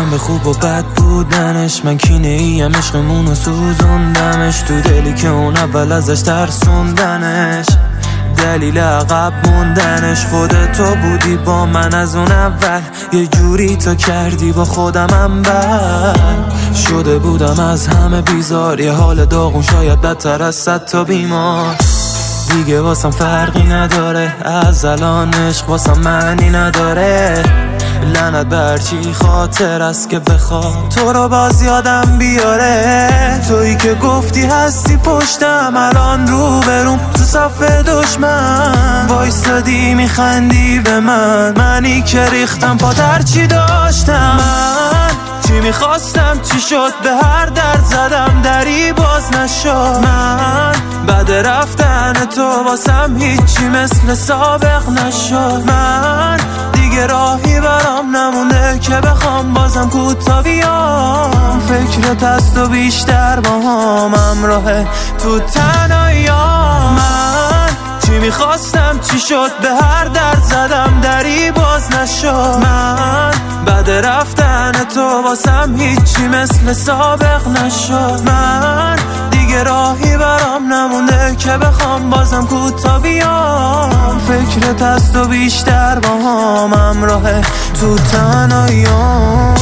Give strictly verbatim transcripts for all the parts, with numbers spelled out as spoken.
نشستم به خوب و بد بودنش، من کینه ایم عشقمون و سوزوندمش تو دلی که اون اول ازش ترسوندنش. دلیل عقب موندنش خودت تو بودی با من از اون اول، یه جوری تو کردی با خودمم بر شده بودم از همه بیزار، یه حال داغون شاید بدتر از صد تا بیمار. دیگه واسم فرقی نداره از الان، عشق واسم معنی نداره. لعنت بر چی خاطر است که بخواد تو رو باز یادم بیاره. تویی که گفتی هستی پشتم، الان رو بروم تو صف دشمن وایستادی میخندی به من، منی که ریختم پا در چی داشتم. من چی میخواستم چی شد، به هر در زدم دری باز نشد. من بعد رفتن تو واسم هیچی مثل سابق نشد. من دیگه راهی برام نمونده که بخوام بازم کوتا بیام. فکرت از تو بیشتر با هم همراهه تو تنهاییام. من چی میخواستم چی شد، به هر در زدم دری باز نشد. من بعد رفتن تو واسم هیچی مثل سابق نشد. من دیگه راهی برام نمونده که بخوام بازم کوتا بیام. فکرت از تو بیشتر با هم همراهه تو تنهاییام.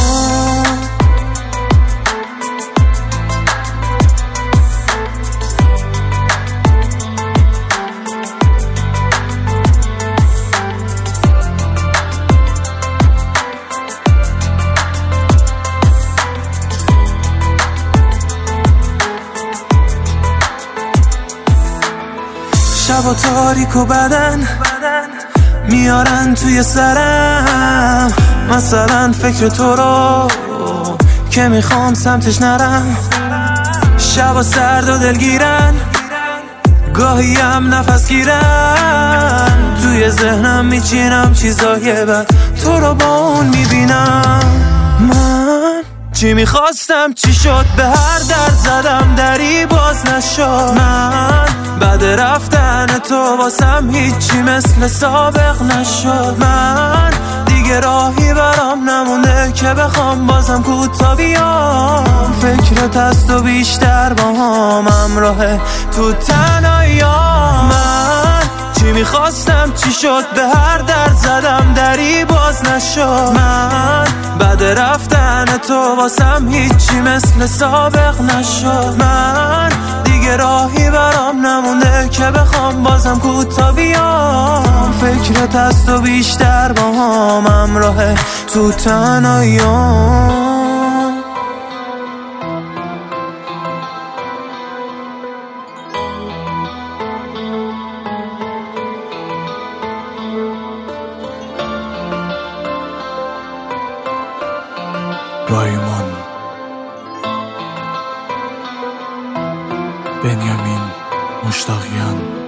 شب و تاریک و بدن میارن توی سرم، مثلا فکر تو رو که میخوام سمتش نرم. شب و سرد و دلگیرن، گاهی هم نفس گیرن. توی ذهنم میچینم چیزای بد، تو رو با اون میبینم. من چی میخواستم چی شد، به هر در زدم دری باز نشد. من بعد رفتن تو واسم هیچی مثل سابق نشد. من دیگه راهی برام نمونده که بخوام بازم کوتا بیام. فکرت از تو بیشتر با هم همراهه تو تنهاییام. من چی میخواستم چی شد، به هر در زدم دری باز نشد. من بعد رفتن تو واسم هیچی مثل سابق نشد. من دیگه راهی برام نمونده که بخوام بازم کوتا بیام. فکرت از تو بیشتر با هم همراهه تو تنهاییام. رایمان بنیامین مشتاقیان.